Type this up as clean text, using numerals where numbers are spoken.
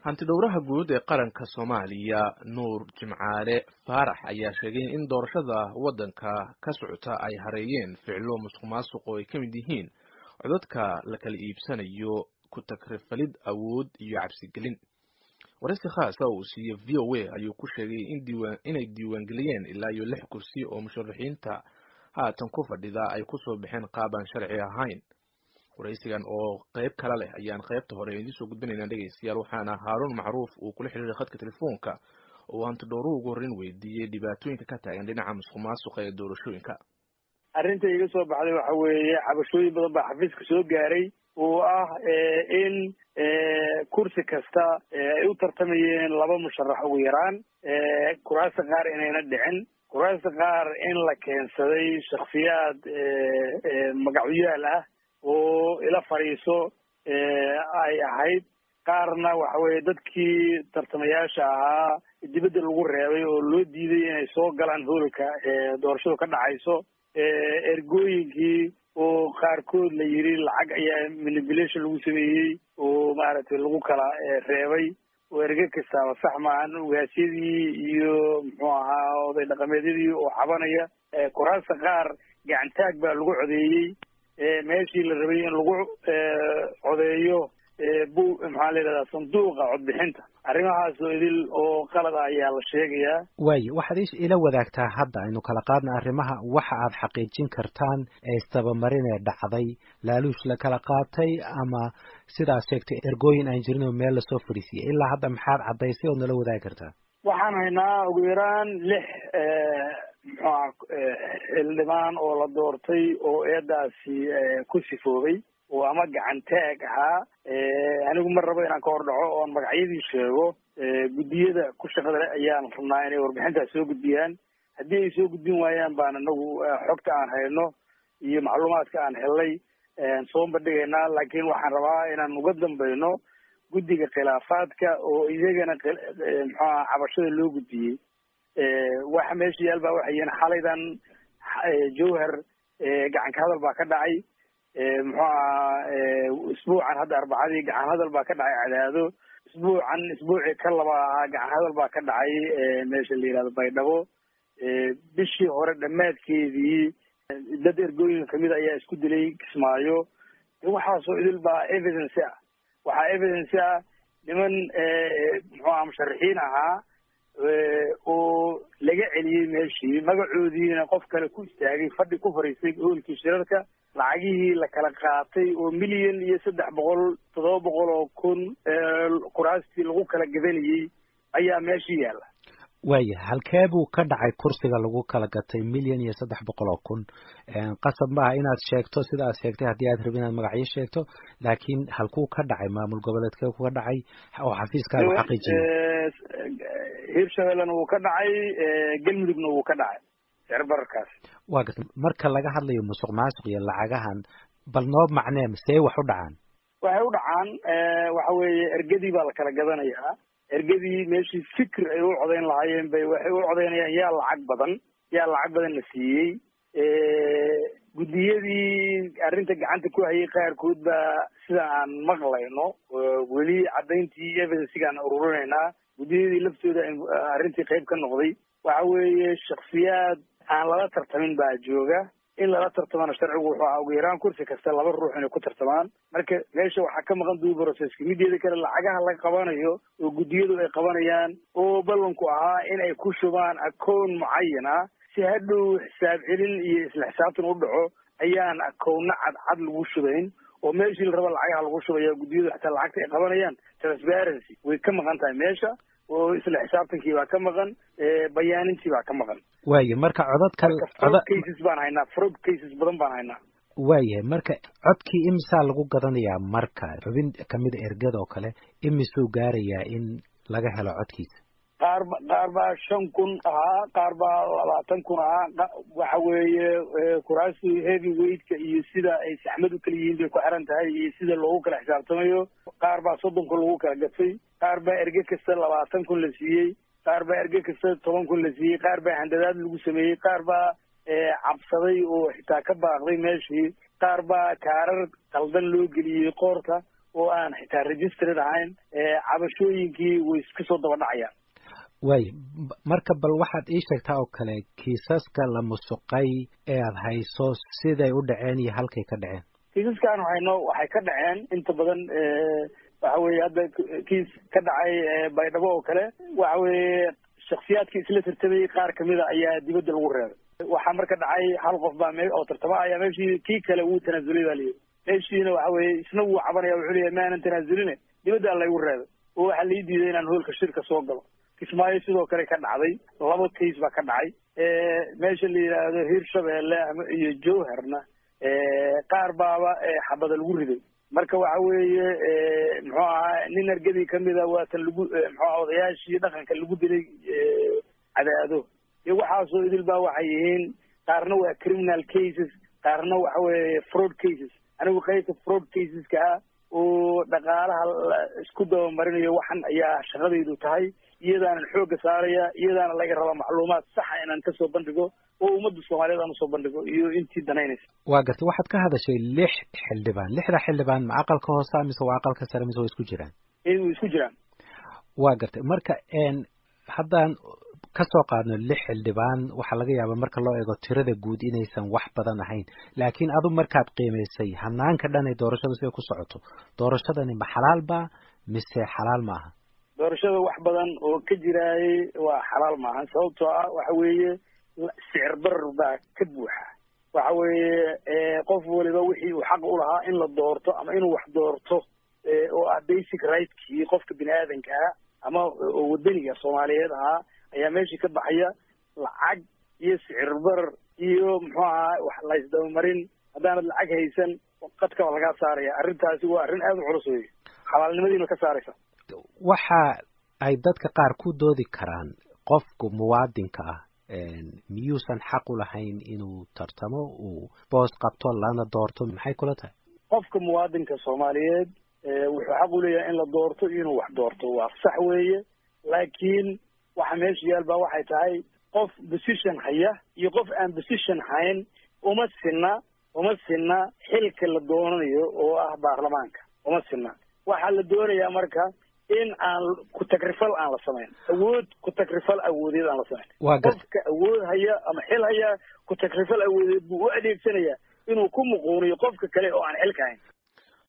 hantidhowraha guud ee qaranka Soomaaliya Nuur Jimcaale Faarax ayaa sheegay in doorashada waddanka ka socota ay hareeyeen ficilo musuqmaasuq oo ay ka mid yihiin codadka la kala iibsanayo ku takrifalid awood iyo cabsigelin. waraysi khaas ah oo siiyay VOA ayuu ku sheegay inay diiwaangeliyeen ilaa iyo 6 kursi oo musharaxiinta haatan ku fadhida ay ku soo baxeen qaab aan sharci ahayn. waraysigan oo qayb kala leh ayaan qaybta hore idin soo gudbinaynaa dhageystayaal, waxaana Haaruun Macruuf uu kula xiriiray khadka telefoonka oo hantidhowruhu ugu horreyn weydiiyey dhibaatooyinka ka taagan dhinaca musuqmaasuqa ee doorashooyinka. arrinta iga soo baxday waxa weeye cabashooyin badan baa xafiiska soo gaaray oo ah in kursi kasta ay u tartamayeen 2 musharax ugu yaraan, kuraasta qaar inayna dhicin, kuraasta qaar in la keensaday shakhsiyaad magacyaal ah oo ila fariiso ay ahayd, qaarna waxa weeye dadkii tartamayaasha ahaa dibadda lagu reebay oo loo diiday inay soo galaan hoolka doorashadu ka dhacayso, ergooyinkii oo qaarkood la yiri lacag ayaa manipulation lagu sameeyey oo maaragtay lagu kala reebay oo erge kastaaba sax maahan, ugaasyadii iyo muxuu ahaa oday dhaqameedyadii oo cabanaya, kuraasta qaar gacantaag baa lagu codeeyey meeshii la rabay in lagu codeeyo maxaa la yidhahdaa sanduuqa codbixinta. arrimahaas oo idil oo qalad ah ayaa la sheegayaa. waayo waxaad ila wadaagtaa hadda aynu kala qaadna arrimaha waxa aad xaqiijin kartaan ee istabamarin ee dhacday, laaluush la kala qaatay ama sidaas sheegtay ergooyin aan jirin oo meel lasoo fadhiisiyay. ilaa hadda maxaad caddaysay oo nala wadaagi kartaa? waxaan haynaa ugu yaraan 6 xildhibaan oo la doortay oo eedaasi ku sifoobay oo ama gacantaag ahaa. anigu ma rabo inaan ka hor dhaco oon magacyadii sheego. guddiyada ku shaqada leh ayaan rabnaa inay warbixintaas soo gudbiyaan. haddii ay soo gudbin waayaan baan anagu xogta aan hayno iyo macluumaadka aan helnay soo bandhigaynaa. laakiin waxaan rabaa inaan uga dambayno guddiga khilaafaadka oo iyagana muxuaha cabashada loo gudbiyey. waxa meesha yaal baa waxay yihiin xalaydan jowhar gacanka hadal baa ka dhacay, muxuu ahaa isbuucan hadda arbacadii gacan hadal baa ka dhacay Cadaado, isbuucii ka laba ahaa gacan hadal baa ka dhacay meesha la yidhahdo Baydhabo. bishii hore dhammaadkeedii dad ergooyin kamid ayaa isku dilay Kismaayo. waxaasoo idil baa evidence ah. waxaa evidence ah niman muxuu ahaa musharaxiin ahaa oo laga celiyey meeshii, magacoodiina qof kale ku istaagay, fadhi ku fariistay hoolkii shirarka, lacagihii la kala qaatay oo 1,700,000 oo kun kuraastii lagu kala gadanayey ayaa meeshii yaalla. waaya halkee buu ka dhacay kursiga lagu kala gatay 1,700,000 oo kun? qasab maaha inaad sheegto sida aad sheegtay haddii aad rabin inaad magacyo sheegto, laakiin halkuu ka dhacay? maamul goboleedkee ku ka dhacay oo xafiiskaagu xaqiijiyey? hirshabellena wuu ka dhacay, galmudugna wuu ka dhacay sicir-bararkaas. waa garta. marka laga hadlayo musuq maasuq iyo lacagahan, bal noo macnee see wax u dhacaan? waxay u dhacaan waxa weeye ergadii baa la kala gadanayaa. ergadii meeshii fikir ay u codayn lahaayeen bay waxay u codaynayaan yaa lacag badan la siiyey. guddiyadii arrinta gacanta ku hayay qaarkood baa sida aan maqlayno weli caddayntii evidensigaan ururinaynaa. guddiyadii laftooda arrintii qayb ka noqday. waxa weeye shakhsiyaad aan lala tartamin baa jooga. in lala tartamana sharcigu wuxuu ahaa ugu yaraan kursi kasta 2 ruux inay ku tartamaan. marka meesha waxaa ka maqan due processki. mideeda kale lacagaha laga qabanayo oo guddiyadu ay qabanayaan oo ballanku ahaa in ay ku shubaan akoon mucayana si hadhow xisaab celin iyo isla xisaabtan u dhaco, ayaan akoonna cadcad lagu shubayn oo meeshii la rabo lacagaha lagu shubaya. guddiyadu xataa lacagta ay qabanayaan transparency way ka maqan tahay meesha, oo isla xisaabtankii baa ka maqan, bayaanintii baa ka maqan. waayo marka cases baan haynaa, fraud cases badan baan haynaa. waayahay marka codkii imisaa lagu gadanayaa? marka xubin kamida ergada oo kale imisuu gaarayaa in laga helo codkiisa? qaar baa 5,000 ahaa, qaar baa 20,000 ahaa. waxa weeye kuraasi heavy weightka iyo sida ay saxmad u kala yihiin bay ku xiran tahay iyo sida loogu kala xisaabtamayo. qaar baa 30,000 lagu kala gatay, qaar baa erge kasta 20,000 la siiyey, qaar baa erge kasta 10,000 la siiyey, qaar baa handadaad lagu sameeyey, qaar baa cabsaday oo xitaa ka baaqday meeshii, qaar baa kaarar qaldan loo geliyey qoorta oo aan xitaa registered ahayn cabashooyinkii way iska soo daba dhacayaan. way marka bal waxaad ii sheegtaa oo kale kiisaska la musuqay ee aad hayso siday u dhaceen iyo halkay ka dhaceen. kiisaskaan waxay ka dhaceen inta badan waxa weeye hadda kiis ka dhacay baydhabo oo kale waxa weeye shakhsiyaadkii isla tartamayay qaar kamida ayaa dibadda lagu reebay. waxaa marka dhacay hal qof baa oo tartama ayaa meeshii kii kale wuu tanaasulay baa layidhi. meeshiina waxa weeye isna wuu cabanaya wuxuu leeyahay maanan tanaasulin dibaddaa laygu reebay oo waxaa lii diiday inaan hoolka shirka soo galo. kismaayo sidoo kale ka dhacday 2 case baa ka dhacay. meesha la yidhaahdo hirshabeelle iyo jowharna qaar baaba xabada lagu riday. marka waxa weeye muxuu ahaa nin argadii kamida waa tan lagu muxuu odayaashii dhaqanka lagu dilay cadaado iyo waxaasoo idil baa waxay yihiin qaarna waa criminal cases qaarna waxa weeye fraud cases. anigu qaybta fraud caseska oo dhaqaalaha isku dabamarinayo waxan ayaa shaqadaydu tahay iyadaanan xoogga saaraya iyadaana laga rabaa macluumaad saxa inaan kasoo bandhigo oo ummadda Soomaaliyeed aan usoo bandhigo iyo intii danaynaysa. waa gartay waxaad ka hadashay 6 xildhibaan 6 xildhibaan ma aqalka hoose mise waa aqalka sare mise way isku jiraan? way isku jiraan. waa gartay marka haddaan ka soo qaadno 6 xildhibaan waxaa laga yaabaa marka loo eego tirada guud inaysan wax badan ahayn laakiin adu markaad qiimaysay hanaanka dhan ee doorashada si ay ku socoto doorashadani ma xalaal baa mise xalaal ma aha? doorashada wax badan oo ka jiraayay waa xalaal ma aha sababtoo ah waxa weeye sicir barar baa ka buuxa. waxa weeye qof waliba wixii uu xaq u lahaa in la doorto ama inuu wax doorto oo ah basic right-kii qofka bini'aadanka ama wadaniga Soomaaliyeed ayaa meeshii ka baxaya. lacag iyo sicir barar iyo muxuu ahaa wax la isdabamarin haddaanad lacag haysan qadka laga saaraya. arrintaasi waa arrin aad u culus weeye xalaalnimadiina ka saaraysa. waxa ay dadka qaar ku doodi karaan qofku muwaadinka miyuusan xaq u lahayn inuu tartamo uu boos qabto lana doorto maxay kula tahay? qofka muwaadinka Soomaaliyeed wuxuu xaq u leeyahay in la doorto inuu wax doorto waa sax weeye laakiin waxa meesha yaal baa waxay tahay qof position haya iyo qof aan position hayn uma sinna xilka la doonayo oo ah baarlamaanka uma sinna. waxaa la doonayaa marka in aan ku takrifal aan la samayn awood ku takrifal awoodeed aan la samayn. qofka awood haya ama xil haya ku takrifal awoodeed buu u adeegsanayaa inuu ku muquuniyo qofka kale oo aan xilka hayn.